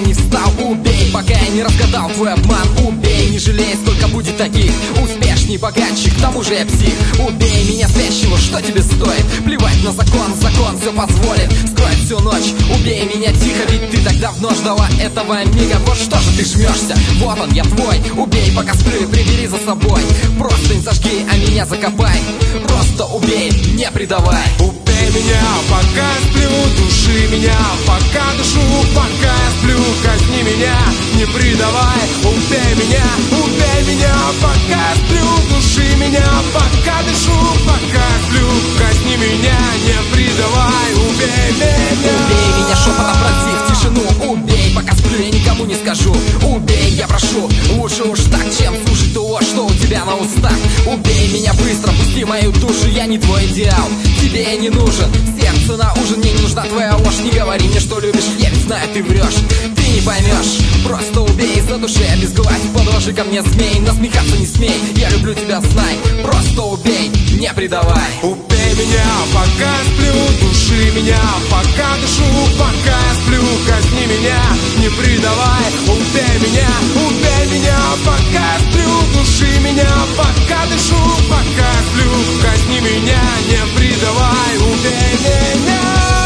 не встал, убей, пока я не разгадал твой обман. Убей, не жалей, сколько будет таких. Успешней, богаче, к тому же я псих. Убей меня спящего, что тебе стоит? Плевать на закон, закон все позволит скроет всю ночь. Убей меня тихо, ведь ты так давно ждала этого мига. Вот что же ты жмешься, вот он, я твой. Убей, пока сплю, и прибери за собой. Просто не сожги, а меня закопай. Просто убей, не предавай. Убей меня, пока я сплю, души меня, пока дышу, пока я сплю, казни меня, не предавай. Убей меня, пока я сплю, души меня, пока дышу, пока я сплю, казни меня, не предавай. Убей меня. Убей меня шепотом, пронзив тишину. Убей, пока сплю, я никому не скажу. Убей, я прошу, лучше уж так, чем слушать то, что у тебя на устах. Убей меня быстро, пусти мою душу, я не твой идеал, тебе я не нужен. Сердце на ужин, мне не нужна твоя ложь. Не говори мне, что любишь, я ведь знаю, ты врешь. Ты не поймешь, просто убей из-за души, обезгладь. Подложи ко мне змей, насмехаться не смей. Я люблю тебя, знай, просто убей, не предавай. Убей меня, пока я сплю, души меня, пока дышу, пока я сплю, казни меня, не предавай. Убей меня, пока я сплю, души меня, пока дышу, пока я сплю, казни меня, не предавай. Убей меня.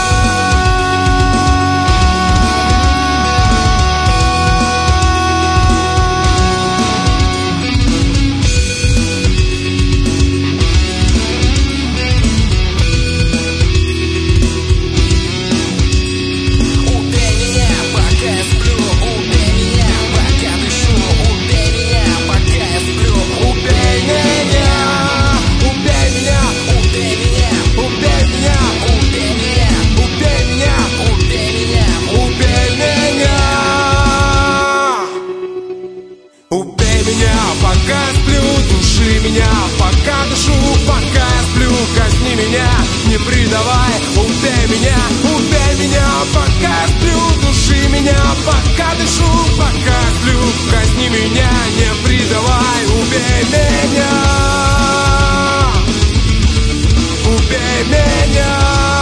Пока я сплю, души меня, пока дышу, пока я сплю, казни меня, не предавай. Убей меня, пока я сплю, души меня, пока дышу, пока я сплю, казни меня, не предавай. Убей меня, убей меня.